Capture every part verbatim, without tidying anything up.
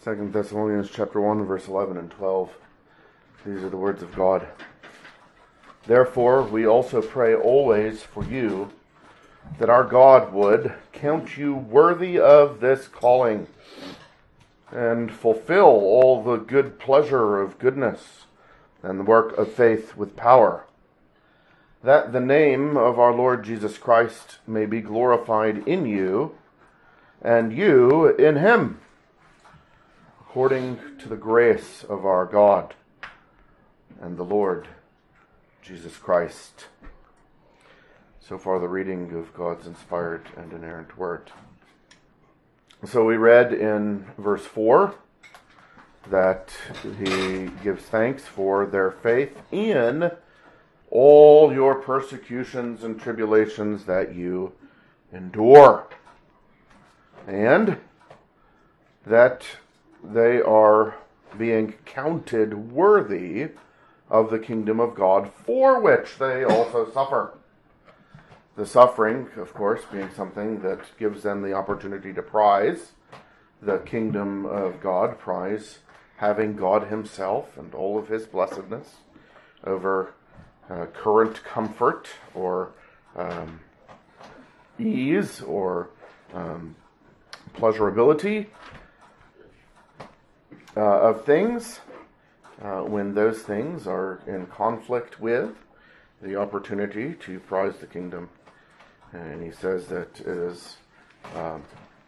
Second Thessalonians chapter one, verse eleven and twelve. These are the words of God. Therefore, we also pray always for you, that our God would count you worthy of this calling, and fulfill all the good pleasure of goodness, and the work of faith with power, that the name of our Lord Jesus Christ may be glorified in you, and you in him, according to the grace of our God and the Lord Jesus Christ. So far the reading of God's inspired and inerrant word. So we read in verse four that he gives thanks for their faith in all your persecutions and tribulations that you endure, and that they are being counted worthy of the kingdom of God, for which they also suffer. The suffering, of course, being something that gives them the opportunity to prize the kingdom of God, prize having God himself and all of his blessedness over uh, current comfort or um, ease or um, pleasurability Uh, of things, uh, when those things are in conflict with the opportunity to prize the kingdom. And he says that it is uh,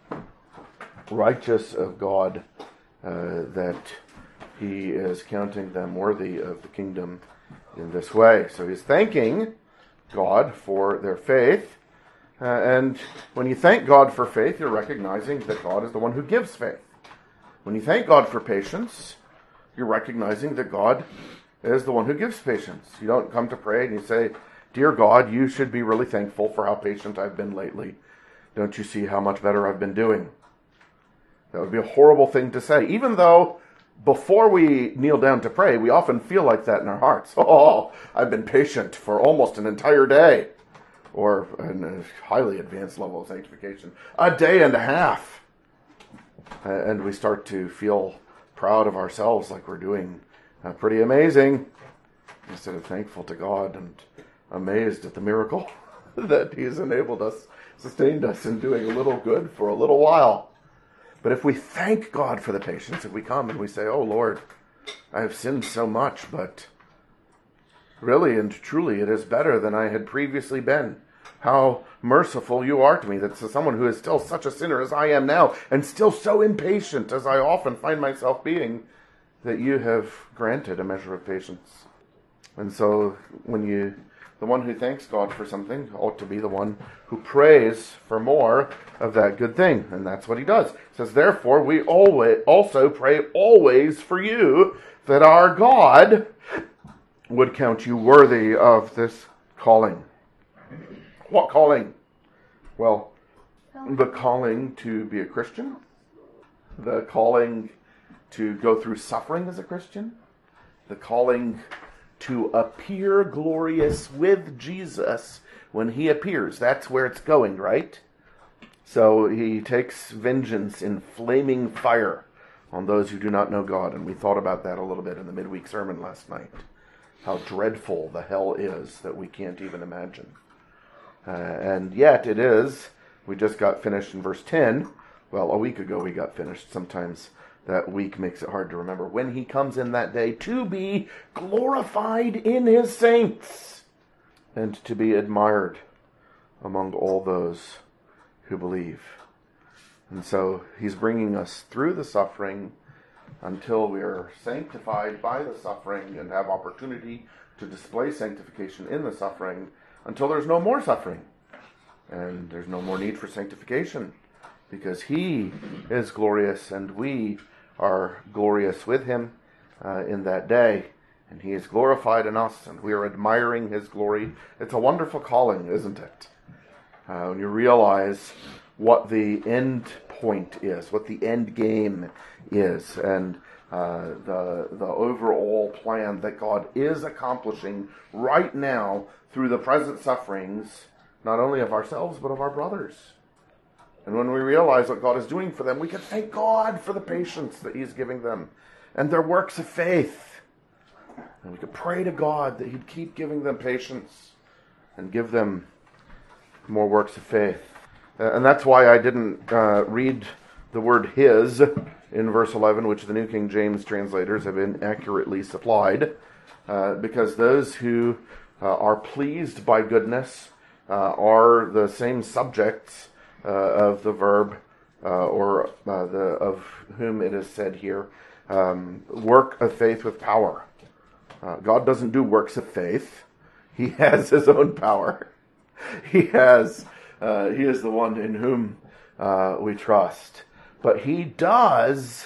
righteous of God uh, that he is counting them worthy of the kingdom in this way. So he's thanking God for their faith. Uh, and when you thank God for faith, you're recognizing that God is the one who gives faith. When you thank God for patience, you're recognizing that God is the one who gives patience. You don't come to pray and you say, "Dear God, you should be really thankful for how patient I've been lately. Don't you see how much better I've been doing?" That would be a horrible thing to say, even though before we kneel down to pray, we often feel like that in our hearts. "Oh, I've been patient for almost an entire day," or in a highly advanced level of sanctification, a day and a half. Uh, and we start to feel proud of ourselves, like we're doing uh, pretty amazing, instead of thankful to God and amazed at the miracle that he has enabled us, sustained us in doing a little good for a little while. But if we thank God for the patience, if we come and we say, "Oh Lord, I have sinned so much, but really and truly it is better than I had previously been. How merciful you are to me, that's someone who is still such a sinner as I am now, and still so impatient as I often find myself being, that you have granted a measure of patience." And so when you, the one who thanks God for something ought to be the one who prays for more of that good thing. And that's what he does. He says, "Therefore we always also pray always for you, that our God would count you worthy of this calling." What calling? Well, the calling to be a Christian, the calling to go through suffering as a Christian, the calling to appear glorious with Jesus when he appears. That's where it's going, right? So he takes vengeance in flaming fire on those who do not know God. And we thought about that a little bit in the midweek sermon last night. How dreadful the hell is that we can't even imagine. Uh, and yet it is, we just got finished in verse ten. Well, a week ago we got finished. Sometimes that week makes it hard to remember. When he comes in that day to be glorified in his saints and to be admired among all those who believe. And so he's bringing us through the suffering until we are sanctified by the suffering and have opportunity to display sanctification in the suffering, until there's no more suffering. And there's no more need for sanctification, because he is glorious and we are glorious with him uh, in that day. And he is glorified in us and we are admiring his glory. It's a wonderful calling, isn't it? Uh, when you realize what the end point is, what the end game is, and uh, the the overall plan that God is accomplishing right now through the present sufferings, not only of ourselves, but of our brothers. And when we realize what God is doing for them, we can thank God for the patience that He's giving them and their works of faith. And we can pray to God that He'd keep giving them patience and give them more works of faith. Uh, and that's why I didn't uh, read the word His in verse eleven, which the New King James translators have inaccurately supplied, uh, because those who uh, are pleased by goodness uh, are the same subjects uh, of the verb, uh, or uh, the of whom it is said here, um, work of faith with power. Uh, God doesn't do works of faith. He has His own power. He has. Uh, he is the one in whom uh, we trust. But He does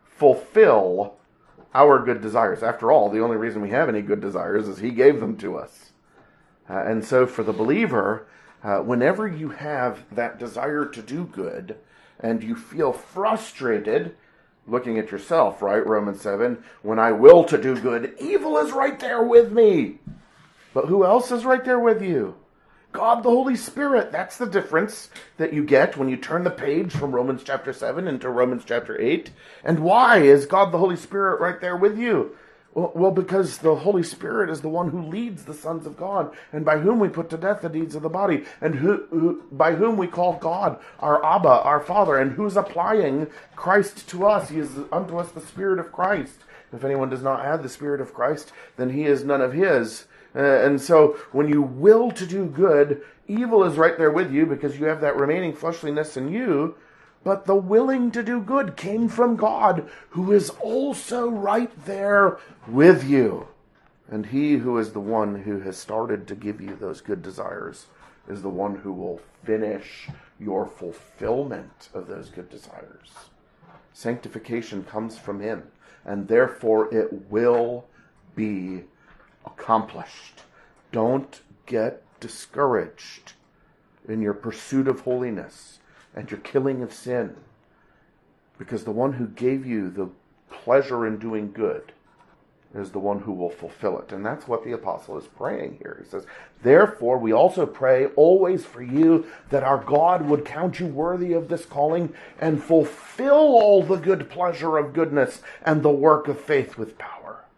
fulfill our good desires. After all, the only reason we have any good desires is He gave them to us. Uh, and so for the believer, uh, whenever you have that desire to do good and you feel frustrated, looking at yourself, right? Romans seven, when I will to do good, evil is right there with me. But who else is right there with you? God the Holy Spirit. That's the difference that you get when you turn the page from Romans chapter seven into Romans chapter eight. And why is God the Holy Spirit right there with you? Well, well, because the Holy Spirit is the one who leads the sons of God, and by whom we put to death the deeds of the body, and who, who by whom we call God our Abba, our Father, and who's applying Christ to us. He is unto us the Spirit of Christ. If anyone does not have the Spirit of Christ, then he is none of His. Uh, and so when you will to do good, evil is right there with you because you have that remaining fleshliness in you. But the willing to do good came from God, who is also right there with you. And He who is the one who has started to give you those good desires is the one who will finish your fulfillment of those good desires. Sanctification comes from Him, and therefore it will be accomplished. Don't get discouraged in your pursuit of holiness and your killing of sin, because the one who gave you the pleasure in doing good is the one who will fulfill it. And that's what the apostle is praying here. He says, therefore we also pray always for you, that our God would count you worthy of this calling and fulfill all the good pleasure of goodness and the work of faith with power.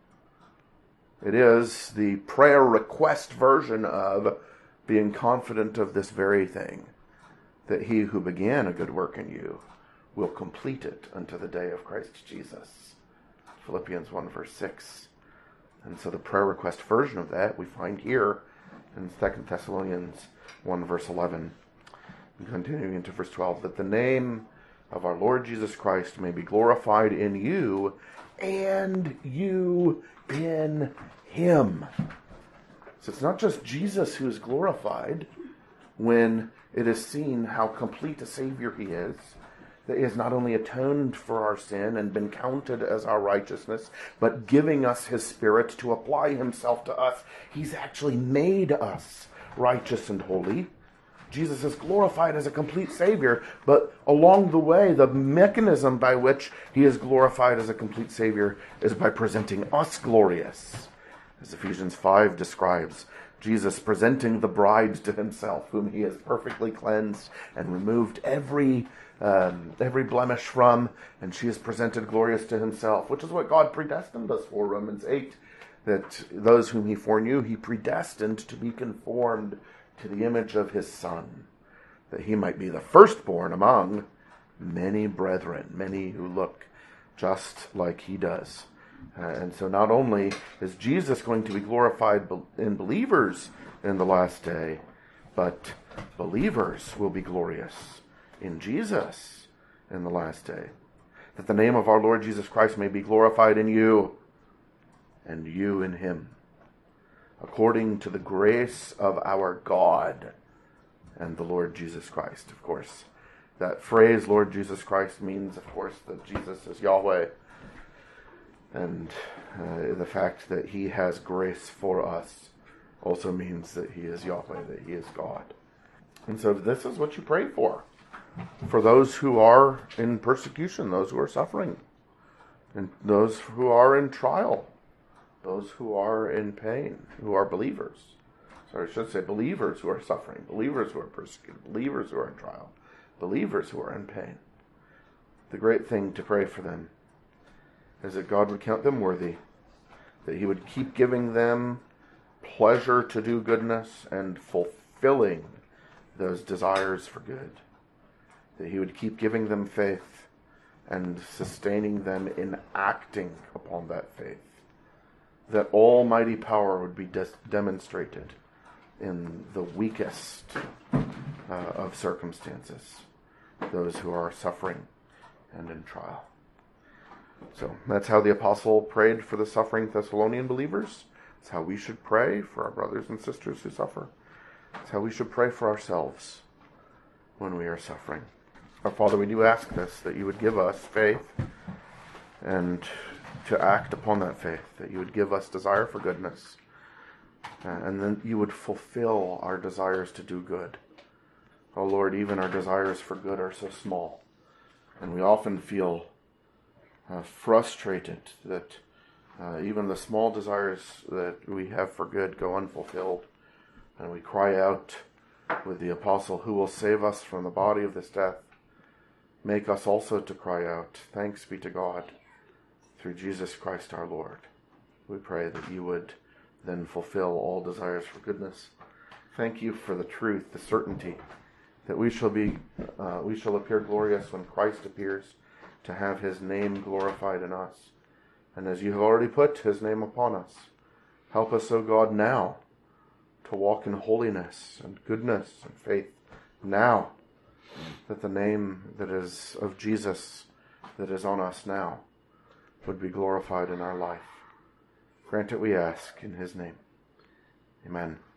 It is the prayer request version of being confident of this very thing, that He who began a good work in you will complete it unto the day of Christ Jesus. Philippians one verse six. And so the prayer request version of that we find here in Second Thessalonians one verse eleven. And continuing into verse twelve, that the name of our Lord Jesus Christ may be glorified in you, and you in Him. So it's not just Jesus who is glorified when it is seen how complete a Savior He is, that He has not only atoned for our sin and been counted as our righteousness, but giving us His Spirit to apply Himself to us. He's actually made us righteous and holy. Jesus is glorified as a complete Savior, but along the way, the mechanism by which He is glorified as a complete Savior is by presenting us glorious. As Ephesians five describes, Jesus presenting the bride to Himself, whom He has perfectly cleansed and removed every um, every blemish from, and she is presented glorious to Himself, which is what God predestined us for, Romans eight, that those whom He foreknew, He predestined to be conformed to the image of His Son, that He might be the firstborn among many brethren, many who look just like He does. Uh, and so not only is Jesus going to be glorified in believers in the last day, but believers will be glorious in Jesus in the last day. That the name of our Lord Jesus Christ may be glorified in you, and you in Him, according to the grace of our God and the Lord Jesus Christ. Of course, that phrase, Lord Jesus Christ, means, of course, that Jesus is Yahweh. And uh, the fact that He has grace for us also means that He is Yahweh, that He is God. And so this is what you pray for. For those who are in persecution, those who are suffering, and those who are in trial, those who are in pain, who are believers. Sorry, I should say believers who are suffering, believers who are persecuted, believers who are in trial. believers who are in pain. The great thing to pray for them is that God would count them worthy, that he would keep giving them pleasure to do goodness and fulfilling those desires for good, that he would keep giving them faith and sustaining them in acting upon that faith, that almighty power would be des- demonstrated in the weakest uh, of circumstances, those who are suffering and in trial. So that's how the apostle prayed for the suffering Thessalonian believers. It's how we should pray for our brothers and sisters who suffer. It's how we should pray for ourselves when we are suffering. Our Father, we do ask this, that you would give us faith and to act upon that faith, that you would give us desire for goodness, uh, and then you would fulfill our desires to do good. Oh Lord, even our desires for good are so small, and we often feel uh, frustrated that uh, even the small desires that we have for good go unfulfilled, and we cry out with the apostle, who will save us from the body of this death? Make us also to cry out, thanks be to God, through Jesus Christ our Lord. We pray that you would then fulfill all desires for goodness. Thank you for the truth, the certainty that we shall be, uh, we shall appear glorious when Christ appears, to have his name glorified in us. And as you have already put his name upon us, help us, O God, now to walk in holiness and goodness and faith now, that the name that is of Jesus that is on us now would be glorified in our life. Grant it, we ask, in his name. Amen.